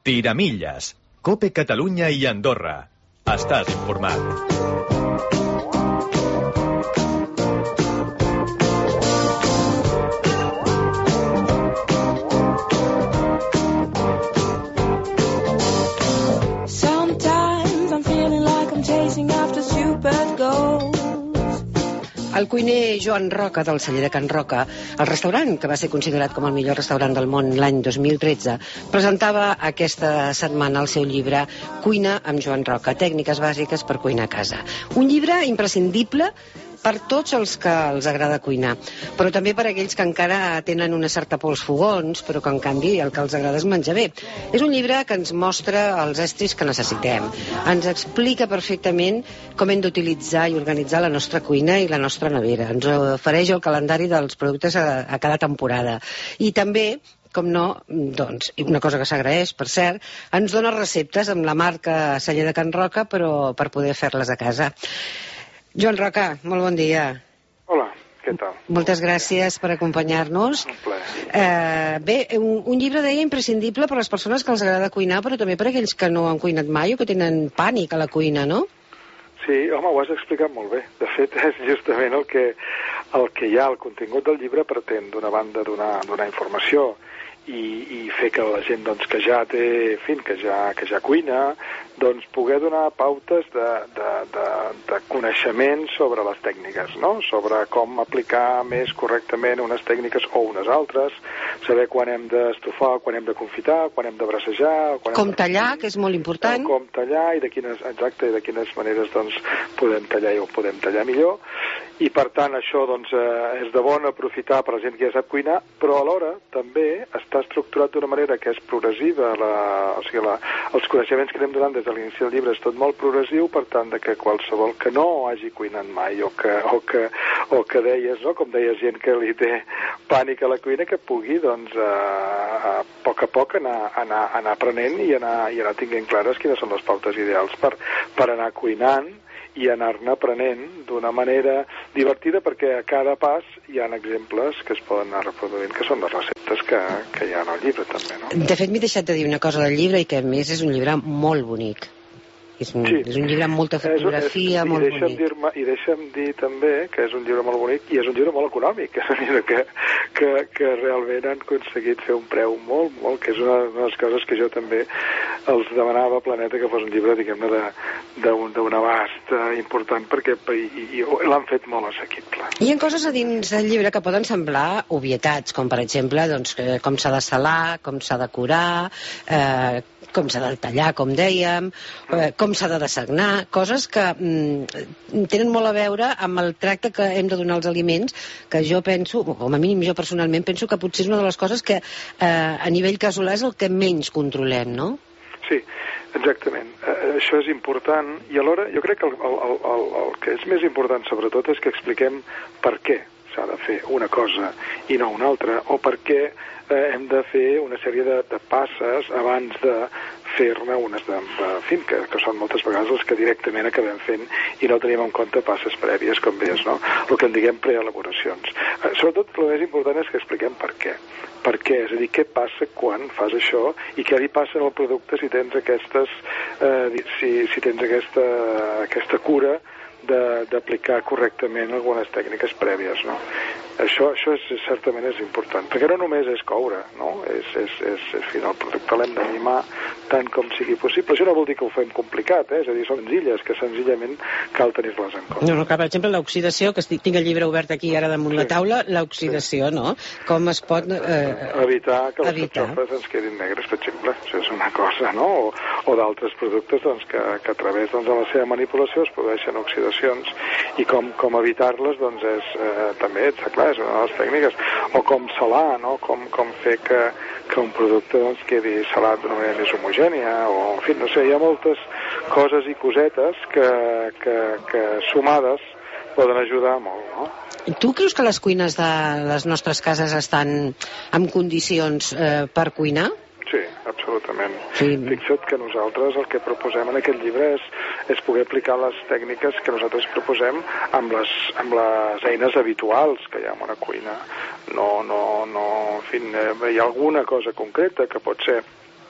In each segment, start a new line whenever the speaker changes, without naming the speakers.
Tiramilles. COPE Catalunya i Andorra. Estàs informat.
El cuiner Joan Roca, del celler de Can Roca, el restaurant, que va ser considerat com el millor restaurant del món l'any 2013, presentava aquesta setmana el seu llibre Cuina amb Joan Roca, tècniques bàsiques per cuinar a casa. Un llibre imprescindible per tots els que els agrada cuinar, però també per aquells que encara tenen una certa por als fogons, però que en canvi el que els agrada és menjar bé. És un llibre que ens mostra els estris que necessitem, ens explica perfectament com hem d'utilitzar i organitzar la nostra cuina i la nostra nevera, ens ofereix el calendari dels productes a cada temporada i també, com no, doncs, una cosa que s'agraeix, per cert, ens dona receptes amb la marca Celler de Can Roca, però per poder fer-les a casa. Joan Roca, molt bon dia.
Hola, què tal?
Moltes gràcies per acompanyar-nos.
Un plaer.
Bé, un llibre, deia, imprescindible per a les persones que els agrada cuinar, però també per a aquells que no han cuinat mai o que tenen pànic a la cuina, no?
Sí, home, ho has explicat molt bé. De fet, és justament el que hi ha, el contingut del llibre pretén, d'una banda, donar informació i fer que la gent doncs, que ja té, en fi, que ja cuina, doncs poder donar pautes de coneixement sobre les tècniques, no? Sobre com aplicar més correctament unes tècniques o unes altres, saber quan hem d'estofar, quan hem de confitar, quan hem de bracejar...
Com tallar, que és molt important.
Com tallar i de quines maneres doncs, podem tallar o podem tallar millor. I per tant això doncs, és de bon aprofitar per la gent que ja sap cuinar, però alhora també està estructurat d'una manera que és progressiva, els coneixements que anem donant des de l'inici del llibre és tot molt progressiu, per tant que qualsevol que no hagi cuinat mai o que deies, no? Com deies, gent que li té pànic a la cuina, que pugui doncs, a poc anar aprenent i anar tinguent clares quines són les pautes ideals per anar cuinant i anar-ne aprenent d'una manera divertida, perquè a cada pas hi ha exemples que es poden anar reproduint, que són les receptes que hi ha en el llibre també, no?
De fet, m'he deixat de dir una cosa del llibre i que a més és un llibre molt bonic. És un llibre amb molta fotografia, molt bonic.
I deixa'm dir també que és un llibre molt bonic i és un llibre molt econòmic, és un llibre que realment han aconseguit fer un preu molt, que és una de les coses que jo també els demanava a Planeta, que fos un llibre, diguem-ne, d'un abast important, perquè l'han fet molt assequible.
Hi ha coses a dins del llibre que poden semblar obvietats, com per exemple doncs, com s'ha de salar, com s'ha de curar, com s'ha de tallar, com dèiem, com s'ha de dessagnar, coses que tenen molt a veure amb el tracte que hem de donar als aliments, que jo penso, o com a mínim jo personalment penso que potser és una de les coses que a nivell casolà és el que menys controlem, no?
Sí, exactament. Això és important i alhora jo crec que el que és més important sobretot és que expliquem per què s'ha de fer una cosa i no una altra, o per què hem de fer una sèrie de passes abans de fer-ne unes que són moltes vegades les que directament acabem fent i no tenim en compte passes prèvies, com deies, no? El que en diguem preelaboracions. Sobretot el més important és que expliquem per què. Per què? És a dir, què passa quan fas això i què li passa al producte si tens aquesta cura d'aplicar correctament algunes tècniques prèvies, no? Això certament és important, perquè no només és coure, no? El producte l'hem de mimar tant com sigui possible. Això no vol dir que ho fem complicat, és a dir, són senzilles, que senzillament cal tenir-les en compte.
No, per exemple, l'oxidació, que tinc el llibre obert aquí ara damunt la taula, l'oxidació, no? Com es pot...
evitar que les carxofes ens quedin negres, per exemple. Això és una cosa, no? O d'altres productes doncs, que a través de la seva manipulació es produeixen oxidacions i com evitar-les doncs també, està clar, és una de les tècniques. O com salar, no? Com fer que un producte doncs, quedi salat d'una manera més homogènia, o en fi, no sé, hi ha moltes coses i cosetes que sumades poden ajudar molt, no?
Tu creus que les cuines de les nostres cases estan en condicions per cuinar?
Sí, absolutament.
Sí.
Fixa't que nosaltres el que proposem en aquest llibre és poder aplicar les tècniques que nosaltres proposem amb les eines habituals que hi ha en una cuina. No, en fi, hi ha alguna cosa concreta que pot ser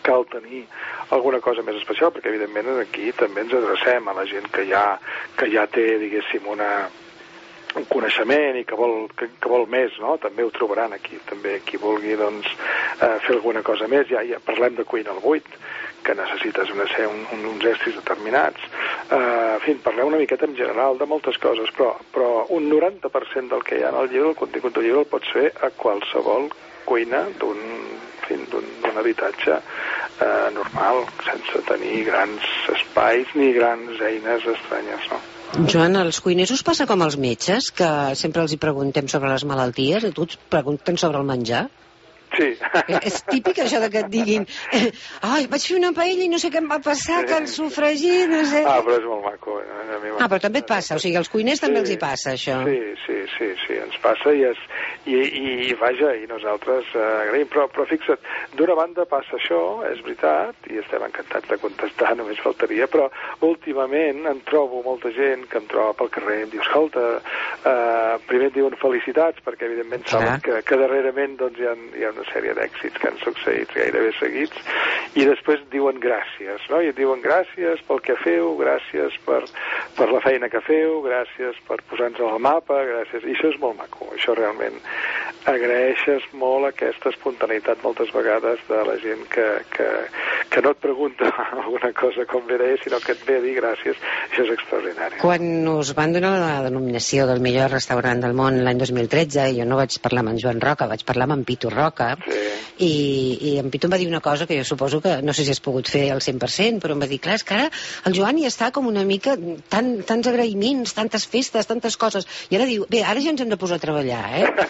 cal tenir alguna cosa més especial, perquè evidentment aquí també ens adrecem a la gent que ja té, diguéssim, un coneixement i que vol més, no? També ho trobaran aquí. També qui vulgui doncs, fer alguna cosa més, ja parlem de cuina al buit, que necessites uns estris determinats. En fi, parlem una miqueta en general de moltes coses, però un 90% del que hi ha en el llibre, el contingut del llibre, el pots fer a qualsevol cuina d'un habitatge normal, sense tenir grans espais ni grans eines estranyes, no?
Joan, als cuiners us passa com als metges, que sempre els hi preguntem sobre les malalties, i tu us pregunten sobre el menjar?
Sí.
És típic això de que et diguin ai, vaig fer una paella i no sé què em va passar, que el sofregit, no sé...
però és molt maco.
Però també et passa, o sigui, als cuiners també els hi passa, això.
Sí, ens passa i vaja, i nosaltres agraïm, però fixa't, d'una banda passa això, és veritat, i estem encantats de contestar, només faltaria, però últimament em trobo molta gent que em troba pel carrer i em diu, escolta, primer et diuen felicitats, perquè evidentment saben que darrerament doncs, hi ha una sèrie d'èxits que han succeït gairebé seguits, i després diuen gràcies, no? I et diuen gràcies pel que feu, gràcies per la feina que feu, gràcies per posar-nos al mapa, gràcies... I això és molt maco, això realment agraeixes molt aquesta espontaneïtat moltes vegades de la gent que no et pregunta alguna cosa com ve d'ell, sinó que et ve a dir gràcies. Això és extraordinari.
Quan us van donar la denominació del millor restaurant del món l'any 2013, jo no vaig parlar amb en Joan Roca, vaig parlar amb en Pitu Roca, i en Pitu em va dir una cosa que jo suposo que no sé si has pogut fer al 100%, però em va dir, clar, és que ara el Joan hi està com una mica, tants agraïments, tantes festes, tantes coses, i ara diu, bé, ara ja ens hem de posar a treballar,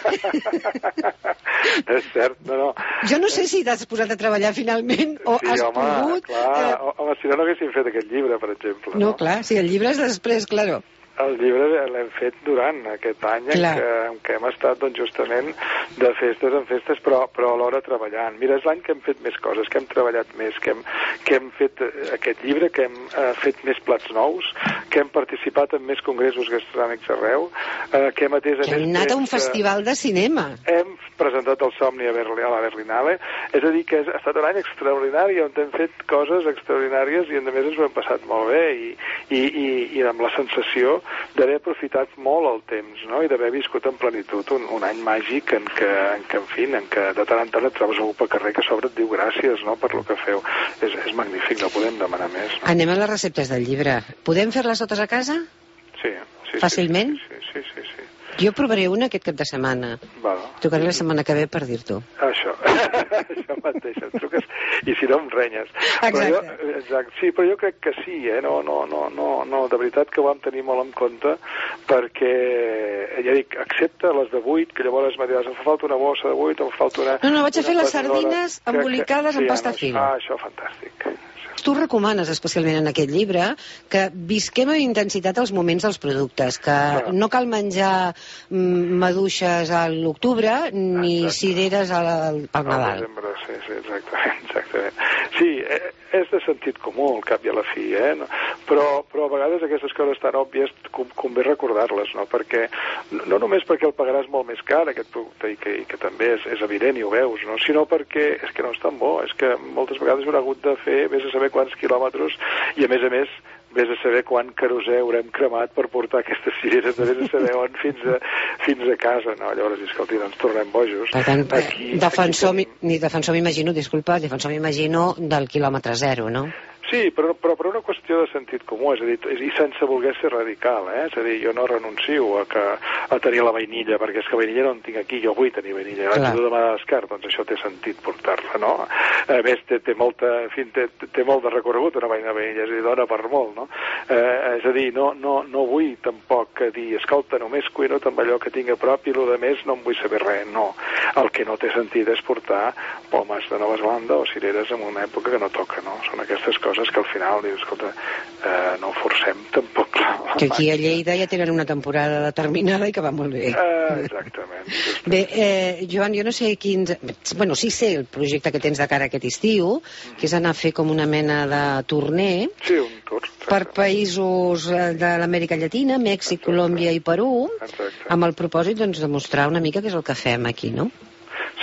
És cert, no.
Jo no sé si t'has posat a treballar finalment o has pogut...
Clar, home, si no haguéssim fet aquest llibre, per exemple.
No, clar, si el llibre és després, claro.
El llibre l'hem fet durant aquest any en què hem estat doncs, justament de festes en festes, però alhora treballant. Mira, és l'any que hem fet més coses, que hem treballat més, que hem fet aquest llibre, que hem fet més plats nous, que hem participat en més congressos gastronòmics arreu, que hem atès...
Que hem anat a un festival de cinema.
Hem presentat el Somni a la Berlinale, és a dir, que ha estat un any extraordinari on hem fet coses extraordinàries i a més ens ho hem passat molt bé i amb la sensació d'haver aprofitat molt el temps, no? I d'haver viscut en plenitud un any màgic en què, en fi, de tant en tant et trobes algú pel carrer que a sobre et diu gràcies, no?, per lo que feu. És magnífic, no podem demanar més. No?
Anem a les receptes del llibre. Podem fer-les totes a casa?
Sí.
Fàcilment?
Sí.
Jo provaré una aquest cap de setmana. Trucaré la setmana que ve per dir-t'ho.
Això mateix, em truques i si no em renyes.
Exacte.
Sí, però jo crec que sí, No, de veritat que ho vam tenir molt en compte perquè, ja dic, excepte les de 8, que llavors m'ha dit, em fa falta una bossa de 8, em falta una...
No, vaig a fer les sardines embolicades en pasta fina.
Això fantàstic.
Tu recomanes especialment en aquest llibre que visquem amb intensitat els moments dels productes, que no cal menjar maduixes a l'octubre ni cireres al Nadal.
Sí, exactament. Sí, és de sentit comú, al cap i a la fi, però a vegades aquestes coses tan òbvies convé recordar-les, no? Perquè, no només perquè el pagaràs molt més car, aquest producte, i que també és evident i ho veus, no? Sinó perquè és que no és tan bo, és que moltes vegades haurà hagut de fer vés a saber quants quilòmetres i a més vés a saber quant querosè haurem cremat per portar aquestes cireres de vés a saber on fins a casa, no? Llavors, escolti, no ens tornem bojos.
Per tant, defensor m'imagino del quilòmetre zero, no?
Sí, però per una qüestió de sentit comú, és a dir, i sense voler ser radical, És a dir, jo no renuncio a tenir la vainilla, perquè és que vainilla no en tinc aquí, jo vull tenir vainilla, l'haig de demanar a descart, doncs això té sentit portar-la, no? A més, té molt de recorregut una vainilla, és a dir, dona per molt, no? És a dir, no vull tampoc dir, escolta, només cuino amb allò que tinc a prop i el de més no em vull saber res, no. El que no té sentit és portar pomes de Nova Zelanda o cireres en una època que no toca, no? Són aquestes coses que al final dius, escolta, no forcem tampoc
que aquí a Lleida ja tenen una temporada determinada i que va molt bé.
Exactament.
Bé, Joan, jo no sé quins... Bueno, sí sé el projecte que tens de cara aquest estiu, que és anar a fer com una mena de torner per països de l'Amèrica Llatina, Mèxic, Colòmbia i Perú, amb el propòsit doncs, de mostrar una mica què és el que fem aquí, no?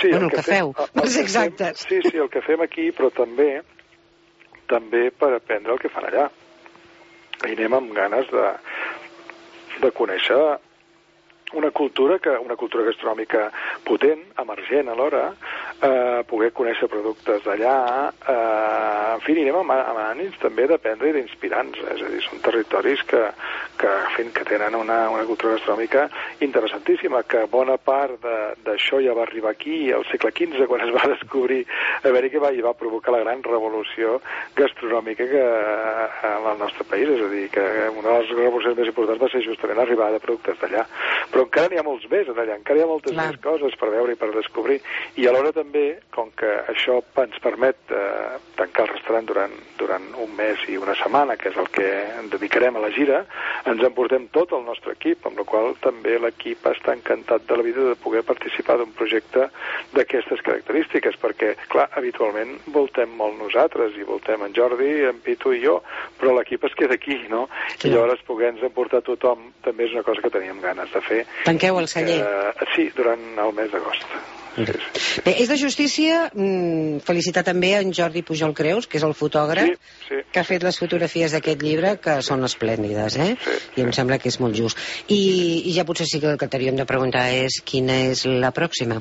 Sí,
bueno, el que feu, per ser exactes.
Sí, el que fem aquí, però també per aprendre el que fan allà. I anem amb ganes de conèixer una cultura gastronòmica potent, emergent alhora, poder conèixer productes d'allà, en fi, anem amb ànims també d'aprendre i d'inspirar-nos, és a dir, són territoris que tenen una cultura gastronòmica interessantíssima, que bona part d'això ja va arribar aquí al segle XV, quan es va descobrir Amèrica i va provocar la gran revolució gastronòmica al nostre país, és a dir, que una de les revolucions més importants va ser justament l'arribada de productes d'allà. Però encara n'hi ha molts més allà, encara hi ha moltes més coses per veure i per descobrir. I alhora també, com que això ens permet tancar el restaurant durant un mes i una setmana, que és el que ens dedicarem a la gira, ens emportem tot el nostre equip, amb la qual també l'equip està encantat de la vida de poder participar d'un projecte d'aquestes característiques, perquè, clar, habitualment voltem molt nosaltres, i voltem en Jordi, en Pitu i jo, però l'equip es queda aquí, no? I llavors poder-nos emportar tothom també és una cosa que teníem ganes de fer.
Tanqueu el celler?
Sí, durant el mes d'agost. Sí.
Bé, és de justícia felicitar també en Jordi Pujol Creus, que és el fotògraf, que ha fet les fotografies d'aquest llibre, que són esplèndides, i em sembla que és molt just. I ja potser sí que el que t'hauríem de preguntar és quina és la pròxima?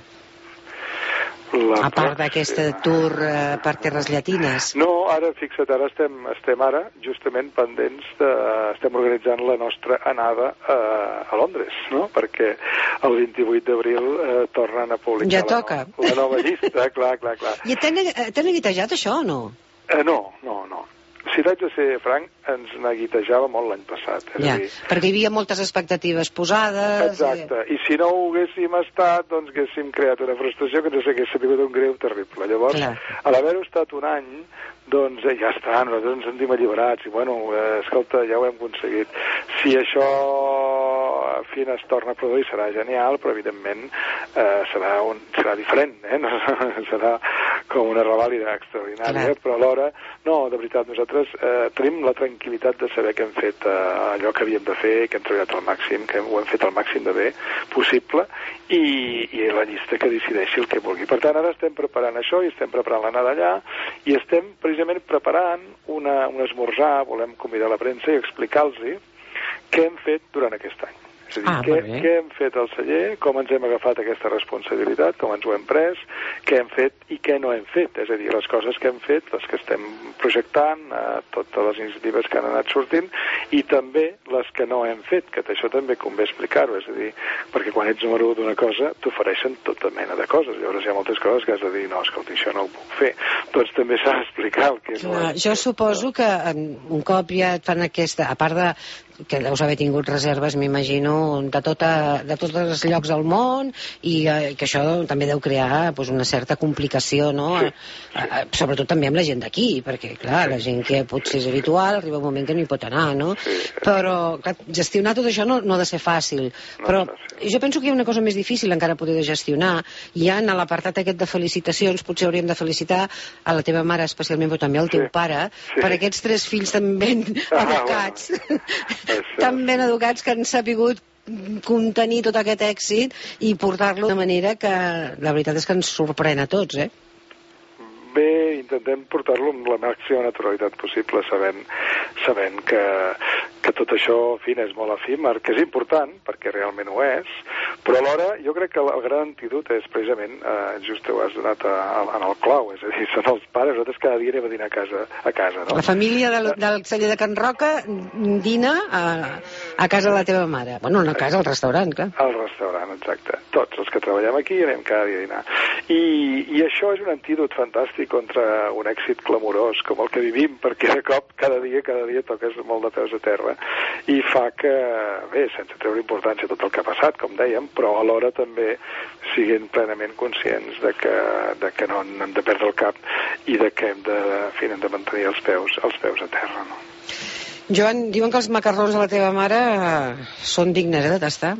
A part d'aquesta tour per terres llatines?
No, ara, fixa't, ara estem ara justament pendents estem organitzant la nostra anada a Londres, no? Perquè el 28 d'abril tornen a publicar la nova llista, clar.
I t'han neguitejat això o no?
No. Si t'haig de ser franc, ens neguitejava molt l'any passat.
Perquè hi havia moltes expectatives posades...
Exacte, i si no ho haguéssim estat, doncs haguéssim creat una frustració que ens hagués sabut un greu terrible. Llavors, a l'haver-ho estat un any, doncs ja està, nosaltres ens sentim alliberats, i bueno, escolta, ja ho hem aconseguit. Si això a fi es torna a produir serà genial, però evidentment serà diferent, serà com una revàlida extraordinària, però alhora, no, de veritat, nosaltres tenim la tranquil·litat de saber que hem fet allò que havíem de fer, que hem treballat al màxim, que ho hem fet al màxim de bé possible, i la llista que decideixi el que vulgui. Per tant, ara estem preparant això, i estem preparant l'anada allà, i estem precisament preparant un esmorzar, volem convidar la premsa i explicar-los què hem fet durant aquest any. És a dir, què hem fet al celler, com ens hem agafat aquesta responsabilitat, com ens ho hem pres, què hem fet i què no hem fet. És a dir, les coses que hem fet, les que estem projectant, totes les iniciatives que han anat sortint, i també les que no hem fet, que això també convé explicar-ho. És a dir, perquè quan ets número 1 d'una cosa, t'ofereixen tota mena de coses. Llavors hi ha moltes coses que has de dir, no, escolta, això no ho puc fer. Doncs també s'ha d'explicar el que no hem fet.
Jo suposo que un cop ja et fan aquesta, a part de que deus haver tingut reserves, m'imagino, de tots els llocs del món, i que això també deu crear una certa complicació, no? Sobretot també amb la gent d'aquí, perquè, clar, la gent que potser és habitual, arriba un moment que no hi pot anar, no? Però, clar, gestionar tot això no ha de ser fàcil. Però jo penso que hi ha una cosa més difícil encara poder de gestionar, i en l'apartat aquest de felicitacions potser hauríem de felicitar a la teva mare especialment, però també al teu pare, per aquests 3 fills tan ben educats, tan ben educats, que han sapigut contenir tot aquest èxit i portar-lo de manera que la veritat és que ens sorprèn a tots,
Bé, intentem portar-lo amb la màxima naturalitat possible, sabent que tot això, en fi, és molt efímer, que és important, perquè realment ho és, però alhora jo crec que el gran antídot és precisament, just ho has donat en el clau, és a dir, són els pares, nosaltres cada dia anem a dinar a casa, no?
La família del celler de Can Roca dina a casa de la teva mare. Bueno, no a casa, al restaurant, clar.
Al restaurant, exacte. Tots els que treballem aquí anem cada dia a dinar. I això és un antídot fantàstic contra un èxit clamorós com el que vivim, perquè de cop cada dia toques molt de peus a terra, i fa que, bé, sense treure importància tot el que ha passat, com dèiem, però alhora també siguin plenament conscients de que no hem de perdre el cap i de que hem de mantenir els peus a terra, no?
Joan, diuen que els macarrons de la teva mare són dignes, de tastar?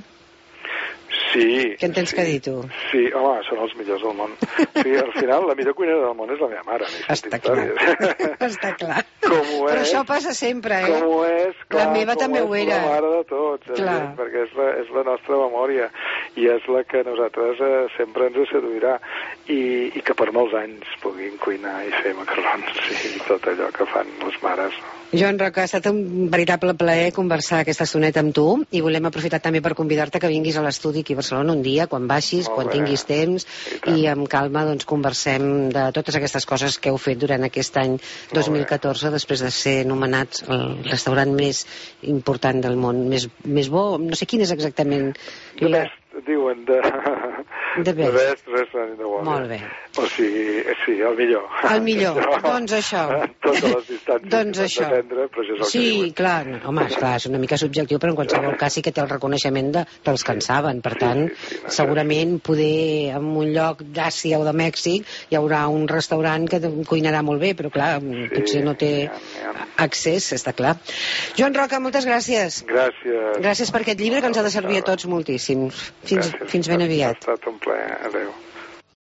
Sí.
Què en tens que dir, tu?
Sí, home, són els millors del món. Sí, al final, la millor cuinera del món és la meva mare.
Està clar. Està clar.
Però
això passa sempre,
Com ho és, clar.
La meva també ho era.
La mare de tots, perquè és la nostra memòria. i és la que a nosaltres sempre ens seduirà, i que per molts anys puguin cuinar i fer macarrons i tot allò que fan les mares.
Joan Roca, ha estat un veritable plaer conversar aquesta estoneta amb tu, i volem aprofitar també per convidar-te que vinguis a l'estudi aquí a Barcelona un dia, quan baixis, quan tinguis temps, i amb calma doncs conversem de totes aquestes coses que heu fet durant aquest any 2014, després de ser nomenats el restaurant més important del món, més bo, no sé quin és exactament...
Diuen de best restaurant in the world.
Molt bé.
O sigui, sí, el millor.
El millor, doncs això.
Totes les distàncies
doncs
que s'han d'atendre, però això és el que diuen.
Sí, clar, home, esclar, és una mica subjectiu, però en qualsevol cas sí que té el reconeixement dels que en saben. Per tant, segurament poder en un lloc d'Àsia o de Mèxic hi haurà un restaurant que cuinarà molt bé, però clar, potser no té accés, està clar. Joan Roca, moltes gràcies.
Gràcies.
Gràcies per aquest llibre que ens ha de servir a tots moltíssim. Fins ben aviat.
Ha estat un plaer. Adéu.